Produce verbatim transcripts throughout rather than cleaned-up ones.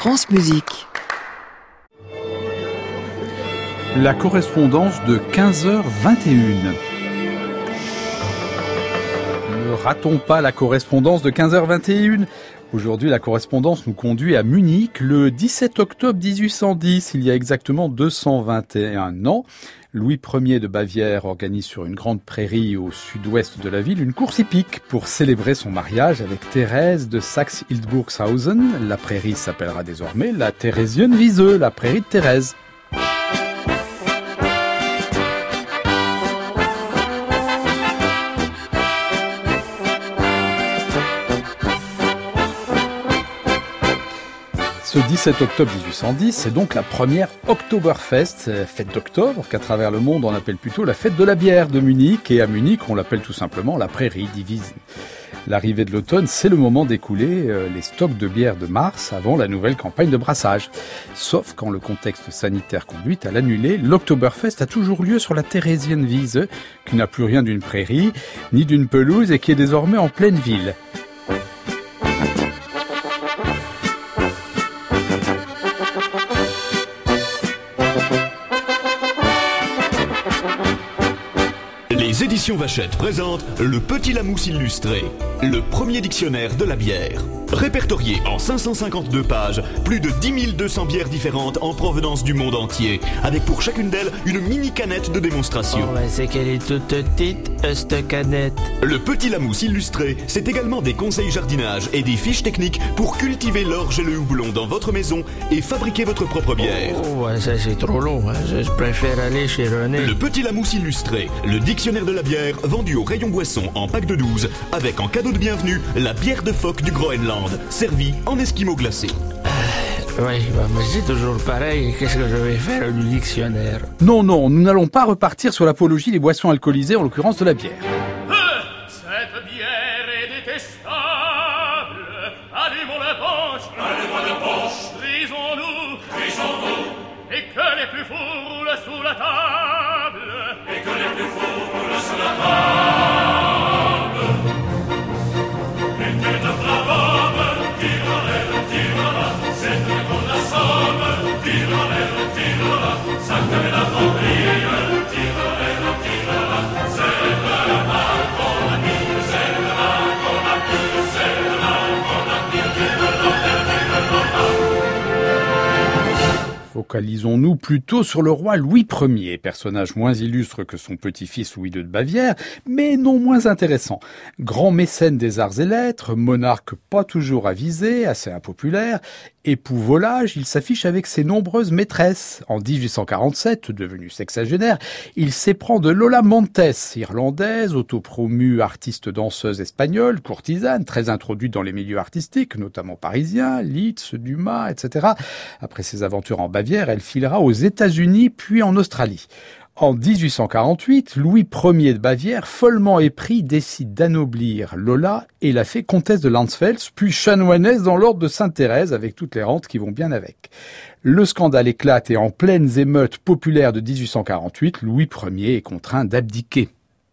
France Musique. La correspondance de quinze heures vingt et une. Ne ratons pas la correspondance de quinze heures vingt et une. Aujourd'hui, la correspondance nous conduit à Munich le dix-sept octobre dix-huit cent dix, il y a exactement deux cent vingt et un ans. Louis Ier de Bavière organise sur une grande prairie au sud-ouest de la ville une course hippique pour célébrer son mariage avec Thérèse de Saxe-Hildburghausen. La prairie s'appellera désormais la Theresienwiese, la prairie de Thérèse. Ce dix-sept octobre dix-huit cent dix, c'est donc la première Oktoberfest, fête d'octobre, qu'à travers le monde on appelle plutôt la fête de la bière de Munich, et à Munich on l'appelle tout simplement la prairie d'Ivisen. L'arrivée de l'automne, c'est le moment d'écouler les stocks de bière de mars avant la nouvelle campagne de brassage. Sauf quand le contexte sanitaire conduit à l'annuler, l'Oktoberfest a toujours lieu sur la Theresienwiese, qui n'a plus rien d'une prairie, ni d'une pelouse et qui est désormais en pleine ville. Les éditions Vachette présentent le Petit Lamousse illustré, le premier dictionnaire de la bière. Répertorié en cinq cent cinquante-deux pages, plus de dix mille deux cents bières différentes en provenance du monde entier, avec pour chacune d'elles une mini canette de démonstration. Oh, ouais, c'est qu'elle est toute petite, cette canette. Le Petit Lamousse illustré, c'est également des conseils jardinage et des fiches techniques pour cultiver l'orge et le houblon dans votre maison et fabriquer votre propre bière. Oh, ouais, ça c'est trop long, hein. je, je préfère aller chez René. Le Petit Lamousse illustré, le dictionnaire de la bière vendu au rayon boisson en pack de douze, avec en cadeau de bienvenue la bière de phoque du Groenland, servie en esquimau glacé. Euh, oui, bah, mais c'est toujours pareil, qu'est-ce que je vais faire du dictionnaire? Non, non, nous n'allons pas repartir sur l'apologie des boissons alcoolisées, en l'occurrence de la bière. Cette bière est détestable. Allumons la poche. Allumons la poche. Brisons-nous. Brisons-nous. Et que les plus fous roulent sous la table. Et que les plus fous roulent sous la table. Et que notre bombe tire-la-la, tire-la-la. C'est une qu'on assomme. Tire-la-la, tire-la-la. Ça connaît la famille. Tire-la-la, tire-la-la. C'est le mal qu'on a mis. C'est le mal qu'on a mis. C'est le mal qu'on a mis. Tire-la-la, tire-la-la. Focalisons-nous plutôt sur le roi Louis Ier, personnage moins illustre que son petit-fils Louis deux de Bavière, mais non moins intéressant. Grand mécène des arts et lettres, monarque pas toujours avisé, assez impopulaire, époux volage, il s'affiche avec ses nombreuses maîtresses. En dix-huit cent quarante-sept, devenu sexagénaire, il s'éprend de Lola Montes, irlandaise, autopromue artiste danseuse espagnole, courtisane, très introduite dans les milieux artistiques, notamment parisiens, Liszt, Dumas, et cetera. Après ses aventures en Bavière, elle filera aux États-Unis puis en Australie. En dix-huit cent quarante-huit, Louis Ier de Bavière, follement épris, décide d'anoblir Lola et la fait comtesse de Landsfeld, puis chanoinesse dans l'ordre de Sainte-Thérèse, avec toutes les rentes qui vont bien avec. Le scandale éclate et en pleines émeutes populaires de dix-huit cent quarante-huit, Louis Ier est contraint d'abdiquer.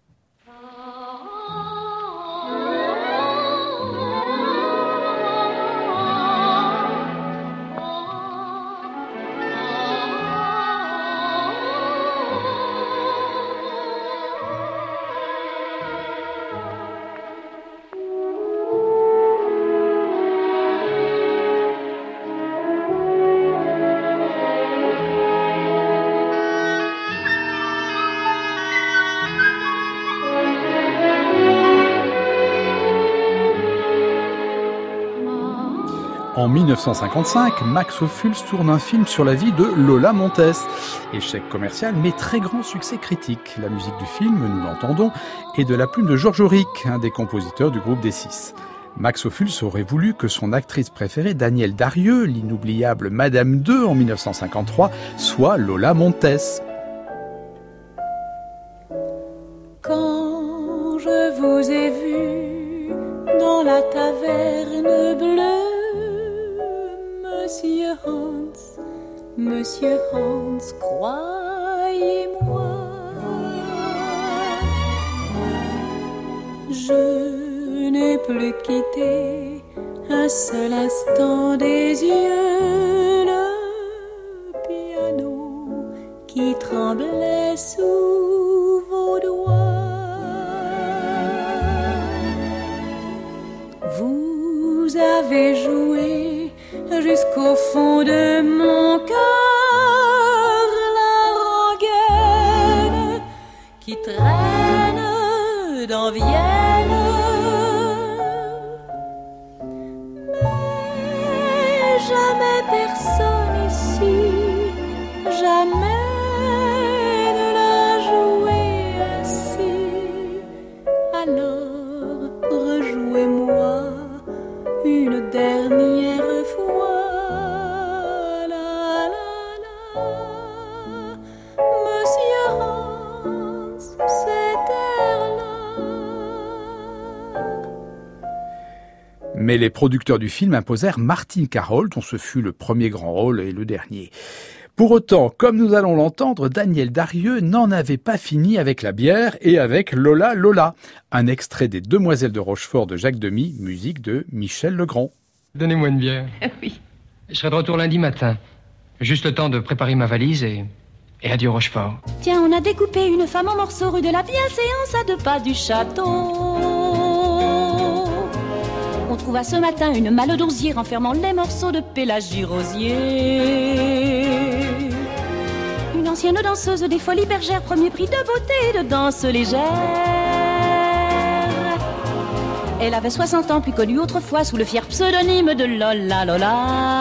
En dix-neuf cent cinquante-cinq, Max Ophuls tourne un film sur la vie de Lola Montes. Échec commercial, mais très grand succès critique. La musique du film, nous l'entendons, est de la plume de Georges Auric, un des compositeurs du groupe D six. Max Ophuls aurait voulu que son actrice préférée, Danielle Darieux, l'inoubliable Madame deux en dix-neuf cent cinquante-trois, soit Lola Montes. Quand je vous ai vu dans la taverne bleue, Monsieur Hans, Monsieur Hans, croyez-moi, je n'ai plus quitté un seul instant des yeux, le piano qui tremblait sous vos doigts. Vous avez joué jusqu'au fond de mon cœur la rengaine qui traîne dans Vienne. Mais jamais personne ici, jamais ne l'a joué ainsi. Alors rejouez-moi une dernière fois. La la la, Monsieur Hans, cet air-là. Mais les producteurs du film imposèrent Martin Carroll, dont ce fut le premier grand rôle et le dernier. Pour autant, comme nous allons l'entendre, Daniel Darieux n'en avait pas fini avec la bière et avec Lola Lola, un extrait des Demoiselles de Rochefort de Jacques Demy, musique de Michel Legrand. Donnez-moi une bière. Oui. Je serai de retour lundi matin. Juste le temps de préparer ma valise et, et adieu Rochefort. Tiens, on a découpé une femme en morceaux rue de la Bienséance à deux pas du château. On trouva ce matin une malle d'osier renfermant les morceaux de Pélagie Rosier. Une ancienne danseuse des Folies Bergères, premier prix de beauté et de danse légère. Elle avait soixante ans, plus connue autrefois sous le fier pseudonyme de Lola Lola.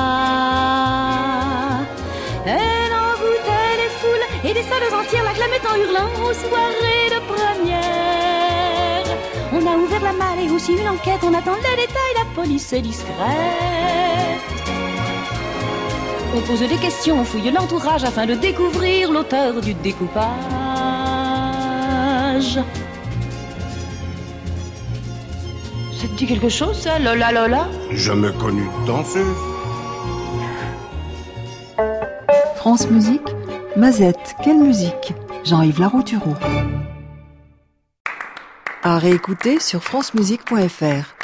Elle envoûtait les foules et des salles entières l'acclamaient en hurlant aux soirées de première. On a ouvert la malle et aussi une enquête, on attend les détails, la police est discrète. On pose des questions, on fouille l'entourage afin de découvrir l'auteur du découpage. Ça te dit quelque chose, ça, Lola Lola? Jamais connu de danseuse. France Musique, Mazette, quelle musique? Jean-Yves Laroutureau. À réécouter sur francemusique point f r.